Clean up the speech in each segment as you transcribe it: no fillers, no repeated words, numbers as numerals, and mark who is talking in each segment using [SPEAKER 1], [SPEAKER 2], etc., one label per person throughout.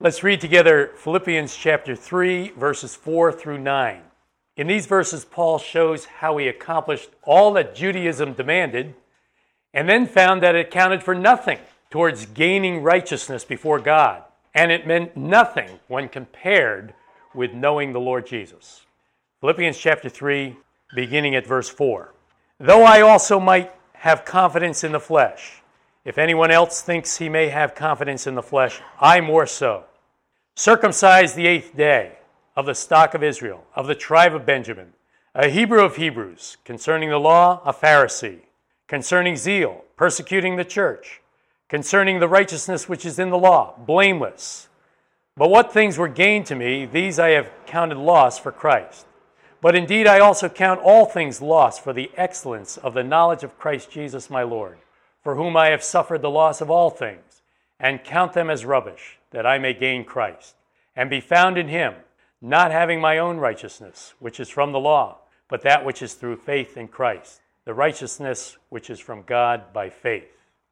[SPEAKER 1] Let's read together Philippians chapter 3, verses 4 through 9. In these verses, Paul shows how he accomplished all that Judaism demanded and then found that it counted for nothing towards gaining righteousness before God, and it meant nothing when compared with knowing the Lord Jesus. Philippians chapter 3, beginning at verse 4. Though I also might have confidence in the flesh, if anyone else thinks he may have confidence in the flesh, I more so. Circumcised the 8th day, of the stock of Israel, of the tribe of Benjamin, a Hebrew of Hebrews, concerning the law, a Pharisee, concerning zeal, persecuting the church, concerning the righteousness which is in the law, blameless. But what things were gained to me, these I have counted loss for Christ. But indeed I also count all things lost for the excellence of the knowledge of Christ Jesus my Lord, for whom I have suffered the loss of all things, and count them as rubbish, that I may gain Christ, and be found in him, not having my own righteousness, which is from the law, but that which is through faith in Christ, the righteousness which is from God by faith.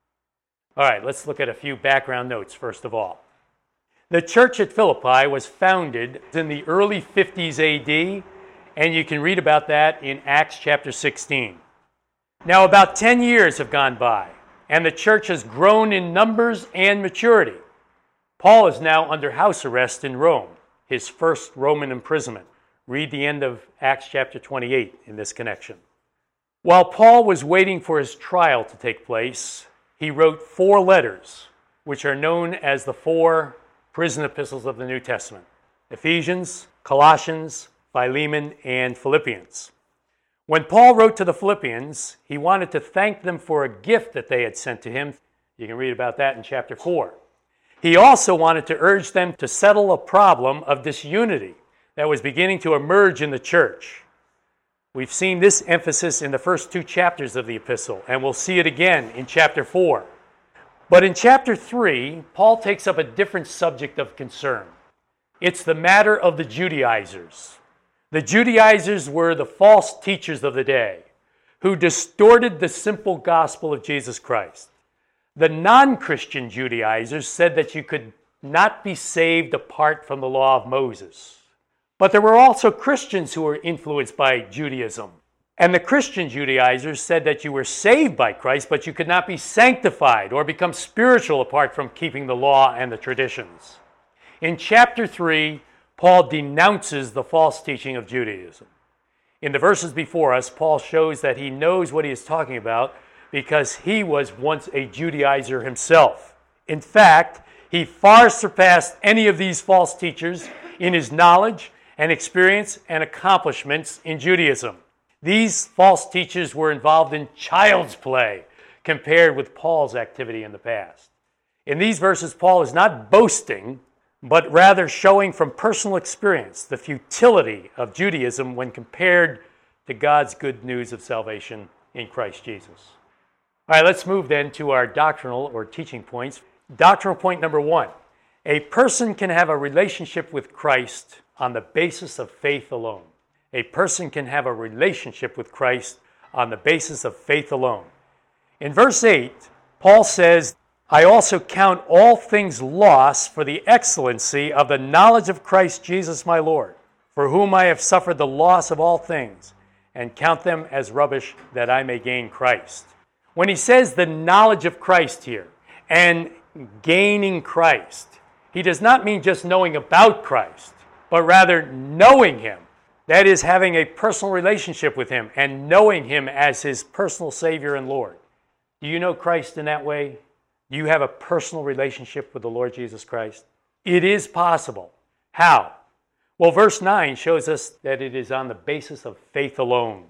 [SPEAKER 1] All right, let's look at a few background notes first of all. The church at Philippi was founded in the early 50s AD, and you can read about that in Acts chapter 16. Now, about 10 years have gone by, and the church has grown in numbers and maturity. Paul is now under house arrest in Rome, his first Roman imprisonment. Read the end of Acts chapter 28 in this connection. While Paul was waiting for his trial to take place, he wrote 4 letters, which are known as the 4 prison epistles of the New Testament: Ephesians, Colossians, Philemon, and Philippians. When Paul wrote to the Philippians, he wanted to thank them for a gift that they had sent to him. You can read about that in chapter 4. He also wanted to urge them to settle a problem of disunity that was beginning to emerge in the church. We've seen this emphasis in the first 2 chapters of the epistle, and we'll see it again in chapter 4. But in chapter 3, Paul takes up a different subject of concern. It's the matter of the Judaizers. The Judaizers were the false teachers of the day who distorted the simple gospel of Jesus Christ. The non-Christian Judaizers said that you could not be saved apart from the law of Moses. But there were also Christians who were influenced by Judaism. And the Christian Judaizers said that you were saved by Christ, but you could not be sanctified or become spiritual apart from keeping the law and the traditions. In chapter 3, Paul denounces the false teaching of Judaism. In the verses before us, Paul shows that he knows what he is talking about because he was once a Judaizer himself. In fact, he far surpassed any of these false teachers in his knowledge and experience and accomplishments in Judaism. These false teachers were involved in child's play compared with Paul's activity in the past. In these verses, Paul is not boasting, but rather showing from personal experience the futility of Judaism when compared to God's good news of salvation in Christ Jesus. All right, let's move then to our doctrinal or teaching points. Doctrinal point number 1. A person can have a relationship with Christ on the basis of faith alone. A person can have a relationship with Christ on the basis of faith alone. In verse 8, Paul says, I also count all things lost for the excellency of the knowledge of Christ Jesus my Lord, for whom I have suffered the loss of all things, and count them as rubbish that I may gain Christ. When he says the knowledge of Christ here, and gaining Christ, he does not mean just knowing about Christ, but rather knowing him. That is, having a personal relationship with him and knowing him as his personal Savior and Lord. Do you know Christ in that way? Do you have a personal relationship with the Lord Jesus Christ? It is possible. How? Well, verse 9 shows us that it is on the basis of faith alone.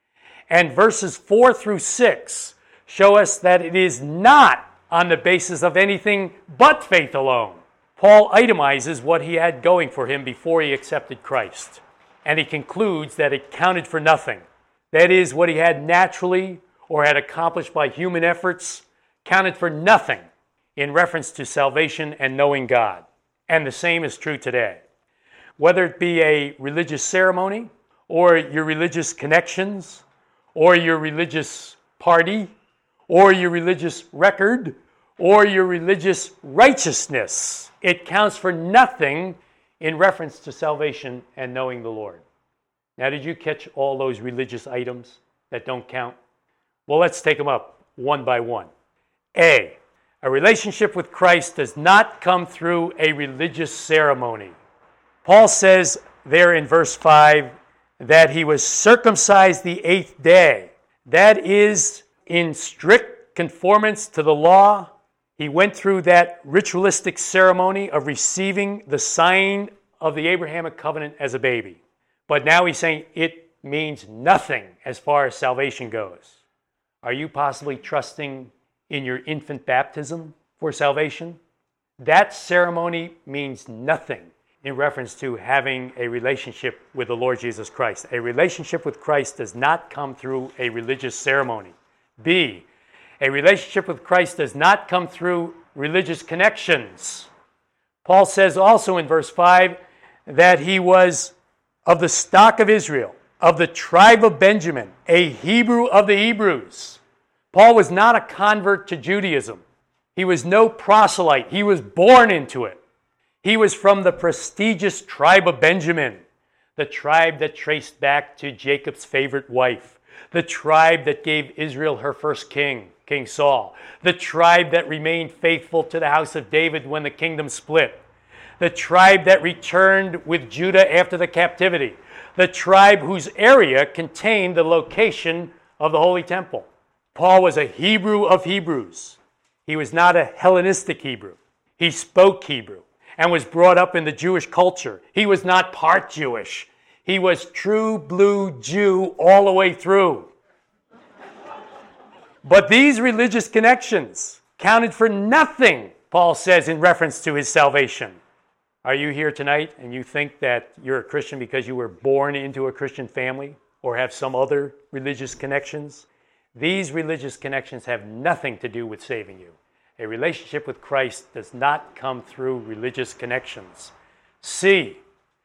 [SPEAKER 1] And verses 4 through 6 show us that it is not on the basis of anything but faith alone. Paul itemizes what he had going for him before he accepted Christ. And he concludes that it counted for nothing. That is, what he had naturally or had accomplished by human efforts counted for nothing in reference to salvation and knowing God. And the same is true today. Whether it be a religious ceremony, or your religious connections, or your religious party, or your religious record, or your religious righteousness. It counts for nothing in reference to salvation and knowing the Lord. Now, did you catch all those religious items that don't count? Well, let's take them up one by one. A relationship with Christ does not come through a religious ceremony. Paul says there in verse 5 that he was circumcised the 8th day. That is in strict conformance to the law. He went through that ritualistic ceremony of receiving the sign of the Abrahamic covenant as a baby. But now he's saying it means nothing as far as salvation goes. Are you possibly trusting in your infant baptism for salvation? That ceremony means nothing in reference to having a relationship with the Lord Jesus Christ. A relationship with Christ does not come through a religious ceremony. B, a relationship with Christ does not come through religious connections. Paul says also in verse 5 that he was of the stock of Israel, of the tribe of Benjamin, a Hebrew of the Hebrews. Paul was not a convert to Judaism. He was no proselyte. He was born into it. He was from the prestigious tribe of Benjamin, the tribe that traced back to Jacob's favorite wife, the tribe that gave Israel her first king, King Saul, the tribe that remained faithful to the house of David when the kingdom split, the tribe that returned with Judah after the captivity, the tribe whose area contained the location of the Holy Temple. Paul was a Hebrew of Hebrews. He was not a Hellenistic Hebrew. He spoke Hebrew and was brought up in the Jewish culture. He was not part Jewish. He was true blue Jew all the way through. But these religious connections counted for nothing, Paul says, in reference to his salvation. Are you here tonight and you think that you're a Christian because you were born into a Christian family or have some other religious connections? These religious connections have nothing to do with saving you. A relationship with Christ does not come through religious connections. C,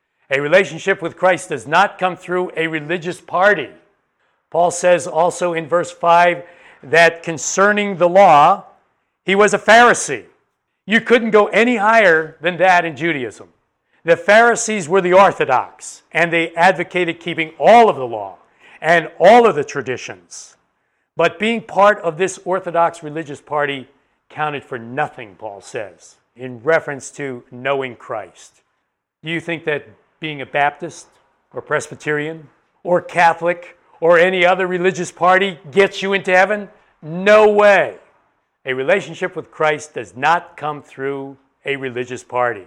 [SPEAKER 1] a relationship with Christ does not come through a religious party. Paul says also in verse 5 that concerning the law, he was a Pharisee. You couldn't go any higher than that in Judaism. The Pharisees were the orthodox, and they advocated keeping all of the law and all of the traditions. But being part of this orthodox religious party counted for nothing, Paul says, in reference to knowing Christ. Do you think that being a Baptist or Presbyterian or Catholic or any other religious party gets you into heaven? No way. A relationship with Christ does not come through a religious party.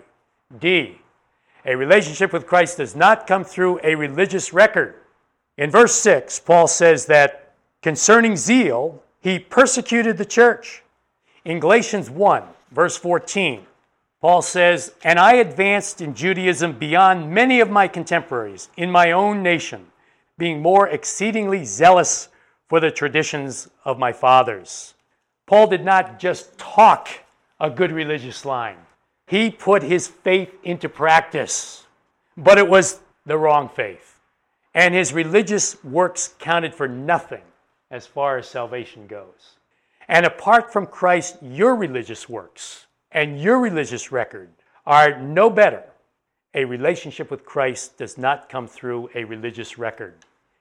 [SPEAKER 1] D, a relationship with Christ does not come through a religious record. In verse 6, Paul says that concerning zeal, he persecuted the church. In Galatians 1, verse 14, Paul says, "And I advanced in Judaism beyond many of my contemporaries in my own nation, being more exceedingly zealous for the traditions of my fathers." Paul did not just talk a good religious line. He put his faith into practice, but it was the wrong faith. And his religious works counted for nothing as far as salvation goes. And apart from Christ, your religious works and your religious record are no better. A relationship with Christ does not come through a religious record.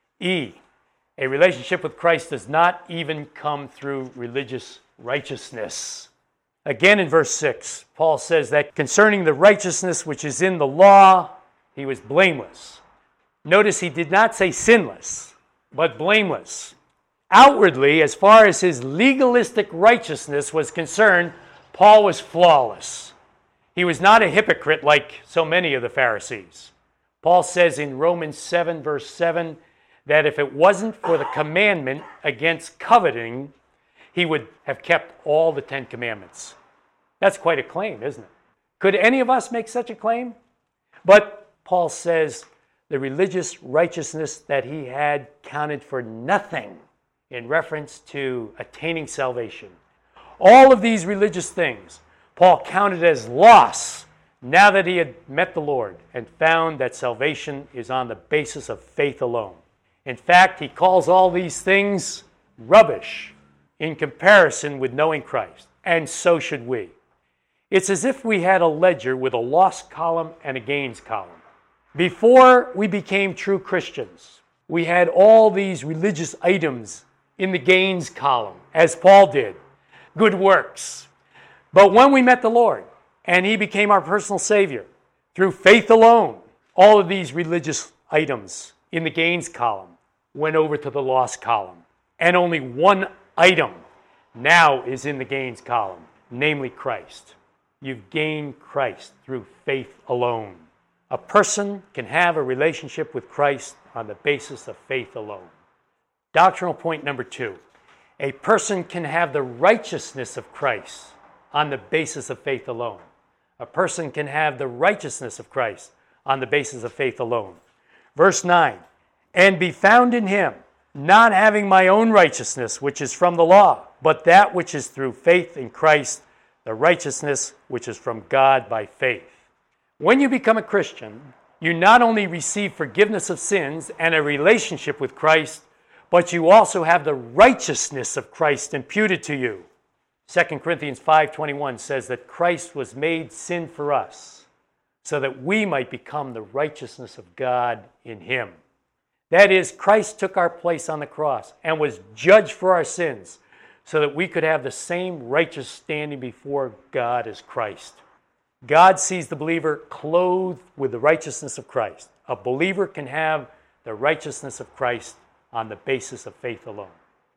[SPEAKER 1] E, a relationship with Christ does not even come through religious righteousness. Again in verse 6, Paul says that concerning the righteousness which is in the law, he was blameless. Notice he did not say sinless, but blameless. Outwardly, as far as his legalistic righteousness was concerned, Paul was flawless. He was not a hypocrite like so many of the Pharisees. Paul says in Romans 7, verse 7, that if it wasn't for the commandment against coveting, he would have kept all the 10 commandments. That's quite a claim, isn't it? Could any of us make such a claim? But Paul says the religious righteousness that he had counted for nothing in reference to attaining salvation. All of these religious things, Paul counted as loss now that he had met the Lord and found that salvation is on the basis of faith alone. In fact, he calls all these things rubbish in comparison with knowing Christ. and so should we. It's as if we had a ledger with a loss column and a gains column. Before we became true Christians, we had all these religious items in the gains column, as Paul did, good works. But when we met the Lord and he became our personal Savior, through faith alone, all of these religious items in the gains column went over to the loss column. And only one item now is in the gains column, namely Christ. You've gained Christ through faith alone. A person can have a relationship with Christ on the basis of faith alone. Doctrinal point number 2. A person can have the righteousness of Christ on the basis of faith alone. A person can have the righteousness of Christ on the basis of faith alone. Verse 9, and be found in him, not having my own righteousness, which is from the law, but that which is through faith in Christ, the righteousness which is from God by faith. When you become a Christian, you not only receive forgiveness of sins and a relationship with Christ, but you also have the righteousness of Christ imputed to you. 2 Corinthians 5:21 says that Christ was made sin for us, so that we might become the righteousness of God in him. That is, Christ took our place on the cross and was judged for our sins, so that we could have the same righteous standing before God as Christ. God sees the believer clothed with the righteousness of Christ. A believer can have the righteousness of Christ on the basis of faith alone.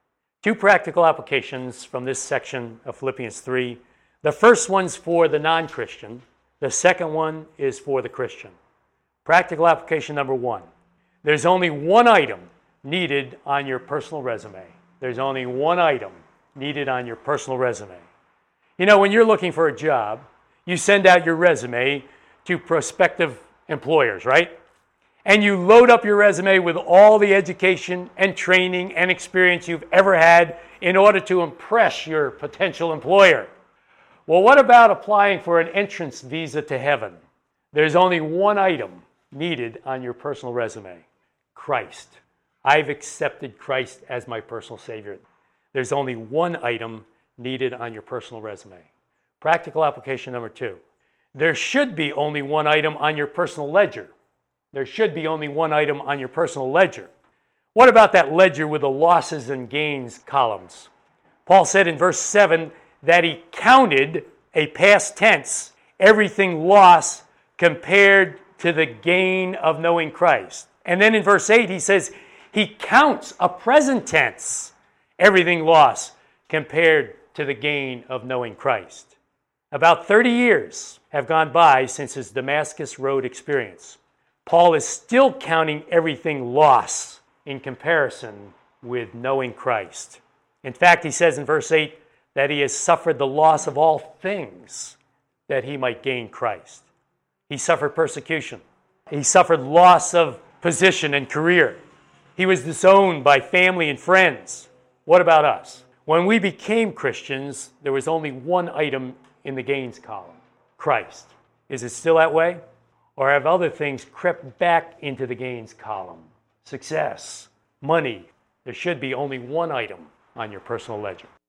[SPEAKER 1] 2 practical applications from this section of Philippians 3. The first one's for the non-Christian. The second one is for the Christian. Practical application number 1. There's only one item needed on your personal resume. There's only one item needed on your personal resume. You know, when you're looking for a job, you send out your resume to prospective employers, right? And you load up your resume with all the education and training and experience you've ever had in order to impress your potential employer. Well, what about applying for an entrance visa to heaven? There's only one item needed on your personal resume: Christ. I've accepted Christ as my personal Savior. There's only one item needed on your personal resume. Practical application number 2. There should be only one item on your personal ledger. There should be only one item on your personal ledger. What about that ledger with the losses and gains columns? Paul said in verse 7 that he counted, a past tense, everything lost compared to the gain of knowing Christ. And then in verse 8 he says he counts, a present tense, everything lost compared to the gain of knowing Christ. About 30 years have gone by since his Damascus Road experience. Paul is still counting everything lost in comparison with knowing Christ. In fact, he says in verse 8 that he has suffered the loss of all things that he might gain Christ. He suffered persecution. He suffered loss of position and career. He was disowned by family and friends. What about us? When we became Christians, there was only one item in the gains column: Christ. Is it still that way? Or have other things crept back into the gains column? Success, money. There should be only one item on your personal ledger.